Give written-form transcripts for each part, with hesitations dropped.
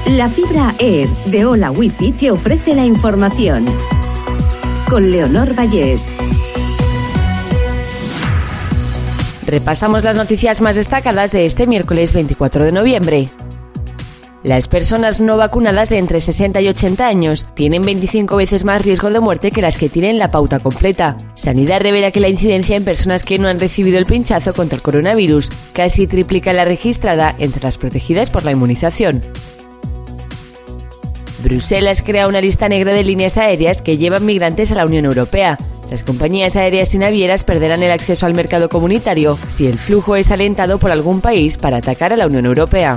La fibra Air de Hola Wifi te ofrece la información. Con Leonor Vallés. Repasamos las noticias más destacadas de este miércoles 24 de noviembre. Las personas no vacunadas de entre 60 y 80 años tienen 25 veces más riesgo de muerte que las que tienen la pauta completa. Sanidad revela que la incidencia en personas que no han recibido el pinchazo contra el coronavirus casi triplica la registrada entre las protegidas por la inmunización. Bruselas crea una lista negra de líneas aéreas que llevan migrantes a la Unión Europea. Las compañías aéreas y navieras perderán el acceso al mercado comunitario si el flujo es alentado por algún país para atacar a la Unión Europea.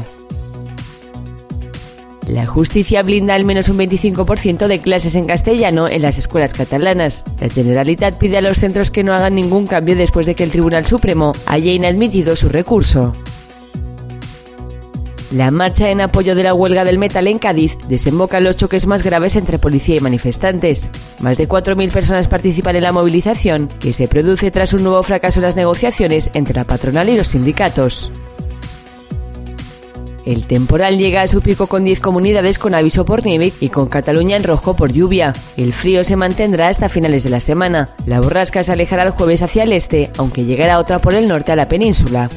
La justicia blinda al menos un 25% de clases en castellano en las escuelas catalanas. La Generalitat pide a los centros que no hagan ningún cambio después de que el Tribunal Supremo haya inadmitido su recurso. La marcha en apoyo de la huelga del metal en Cádiz desemboca en los choques más graves entre policía y manifestantes. Más de 4.000 personas participan en la movilización, que se produce tras un nuevo fracaso en las negociaciones entre la patronal y los sindicatos. El temporal llega a su pico con 10 comunidades con aviso por nieve y con Cataluña en rojo por lluvia. El frío se mantendrá hasta finales de la semana. La borrasca se alejará el jueves hacia el este, aunque llegará otra por el norte a la península.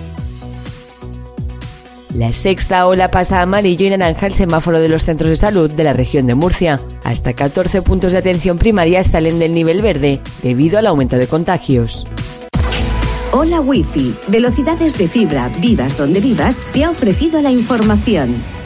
La sexta ola pasa a amarillo y naranja el semáforo de los centros de salud de la región de Murcia. Hasta 14 puntos de atención primaria salen del nivel verde debido al aumento de contagios. Hola Wifi, velocidades de fibra, vivas donde vivas, te ha ofrecido la información.